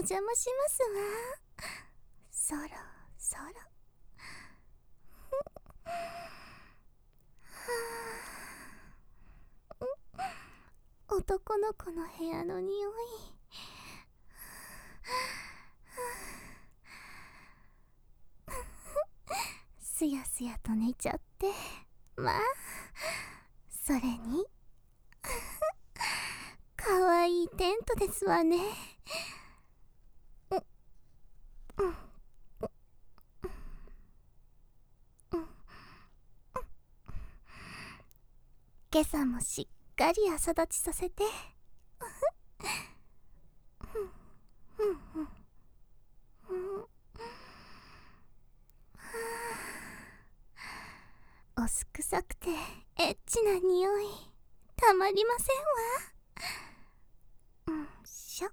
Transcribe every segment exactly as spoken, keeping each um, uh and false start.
邪魔しますわ。そろそろ。男の子の部屋の匂い。すやすやと寝ちゃって、まあそれにかわいいテントですわね。今朝もしっかり朝立ちさせておすくさくてエッチな匂いたまりませんわ。うんしょ。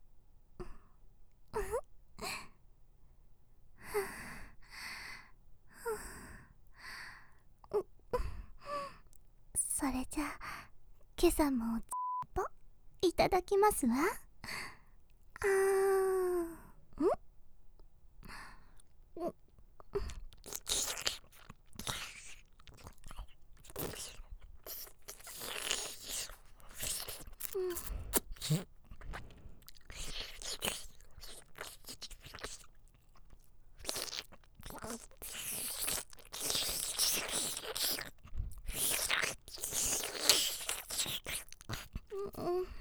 それじゃあ今朝もつっぽいただきますわ。あーんうんうん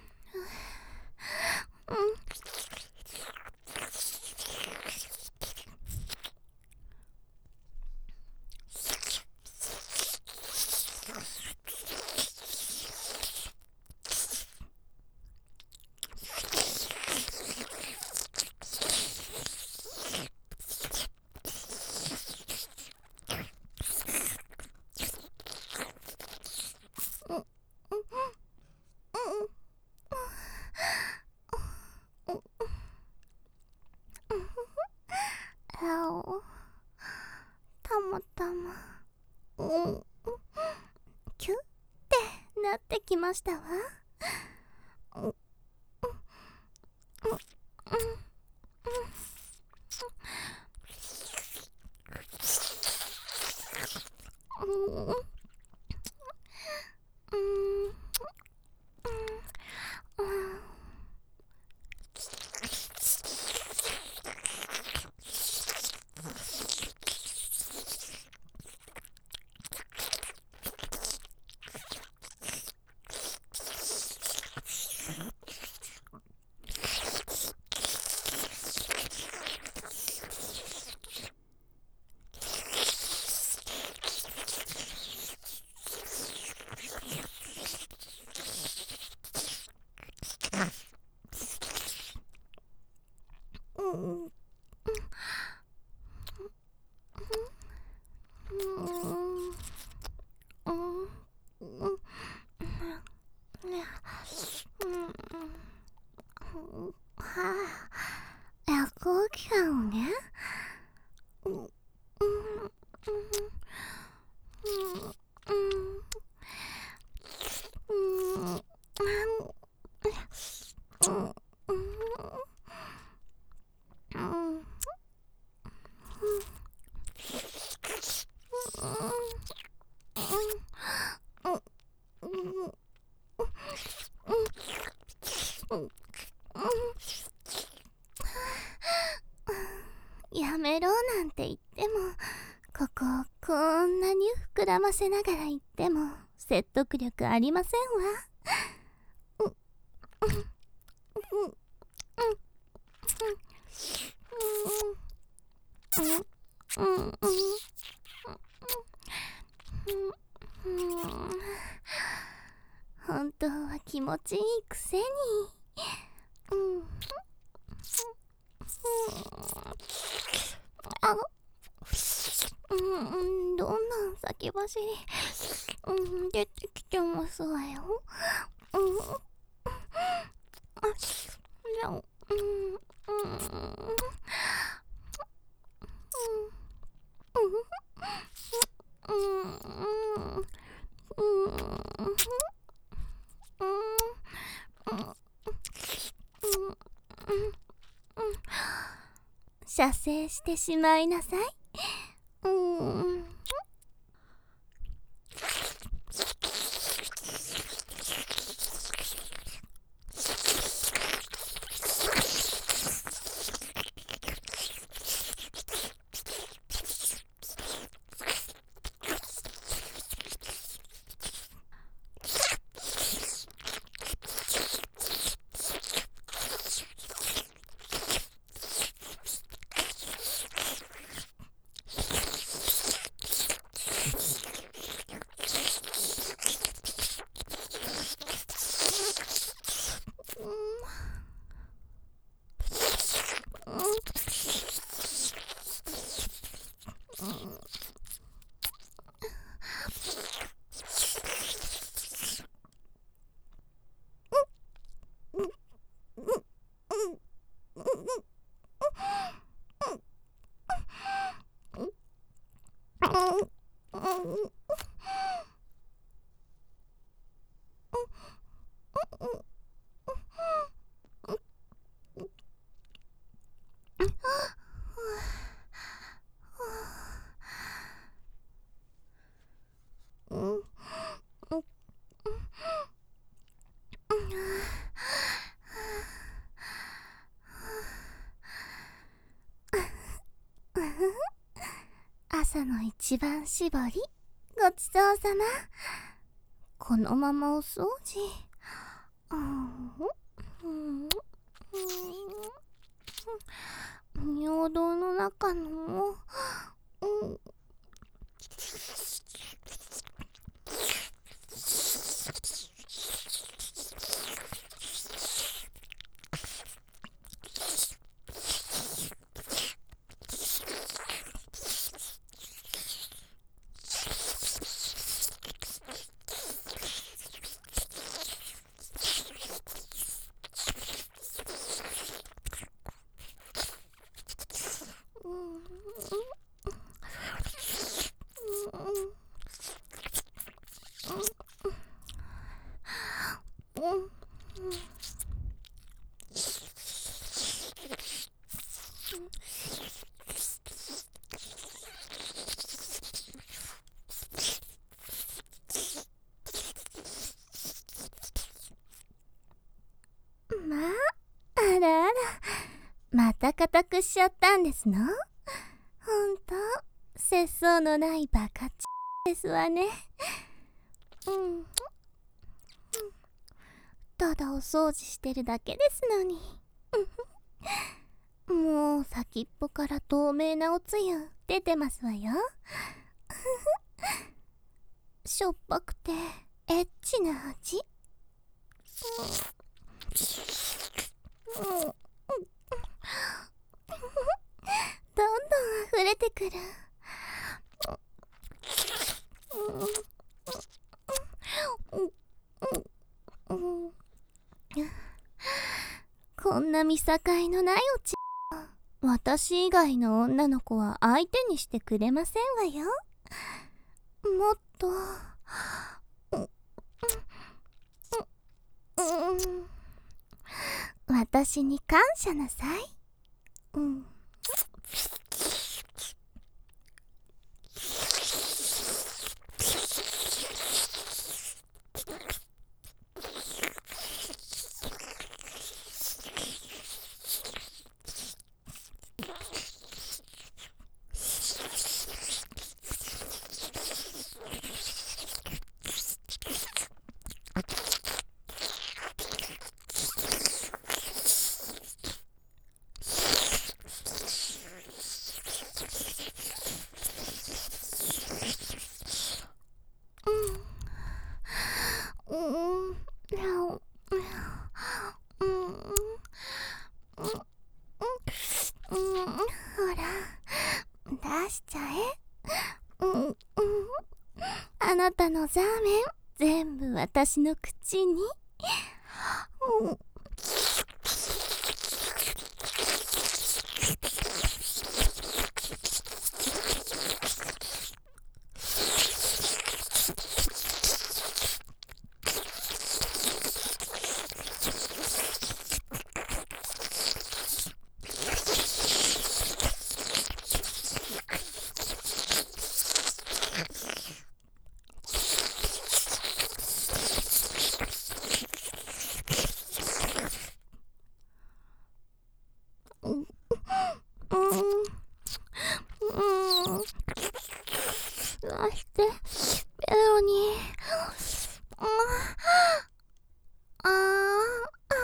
あおたまたまうんキュッてなってきましたわ。うん夜行期間ね。やめろなんて言っても、ここをこんなに膨らませながら言っても説得力ありませんわ。本当は気持ちいいくせに。あうん、どんな先走り、うん、出てきてますわよ。うん、あ、じゃあ、うん、うん、うん、うん、 射精してしまいなさい。うーん。朝の一番搾り、ごちそうさま。このままお掃除。尿道の中の、うん、まあ、あらあら、また固くしちゃったんですの？ほんと、節操のないバカちですわね。うん。ただお掃除してるだけですのに。もう先っぽから透明なおつゆ出てますわよ。しょっぱくてエッチな味。うんうん、どんどん溢れてくる。こんな見境のないおち、私以外の女の子は相手にしてくれませんわよ。もっと、私に感謝なさい。うん。出しちゃえ。うんうん、あなたのザーメン全部私の口に。うん、 うん。そしてベロに、ああ、ああ、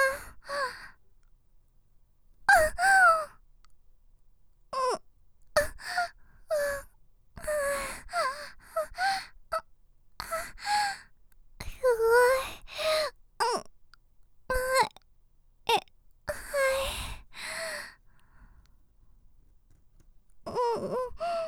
すごい。うん、え、はい。うん、うん、うん、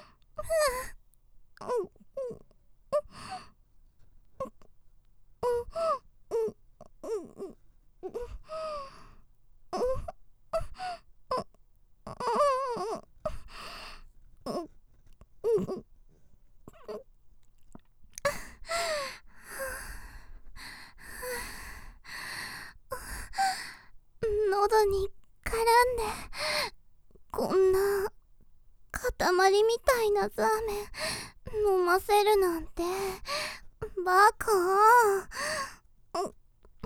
喉に絡んで、こんな塊みたいなザーメン飲ませるなんてバカ。うん、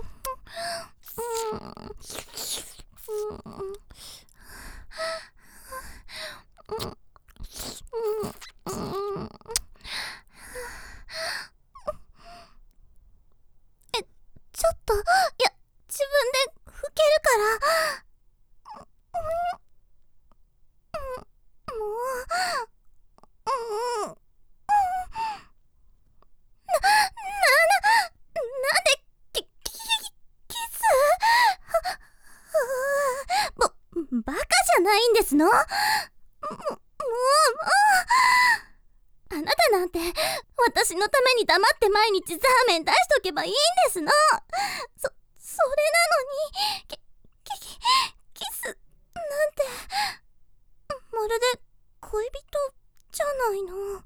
え、ちょっと、いや、自分で拭けるから。もう、うん、なんで、キ、キ、キスぼ、バカじゃないんですの。も、もう、もう、あなたなんて、私のために黙って毎日ザーメン出しとけばいいんですの。そ、それなのに、キ、キ、キス、なんて、まるで恋人じゃないの。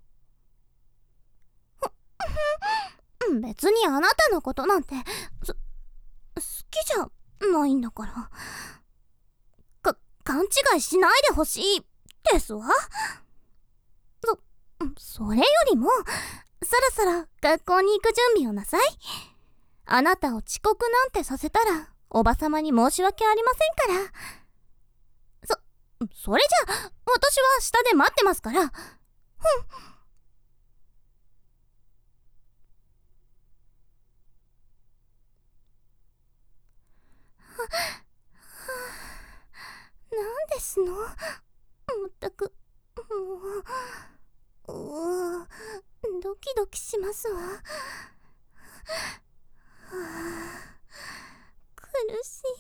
別にあなたのことなんて、す、好きじゃないんだから。か、勘違いしないでほしいですわ。そ、それよりも、そろそろ学校に行く準備をなさい。あなたを遅刻なんてさせたら、おばさまに申し訳ありませんから。そ、それじゃ、私は下で待ってますから。ふん。なんですの？まったく、もう、うー、ドキドキしますわ。はあ、苦しい。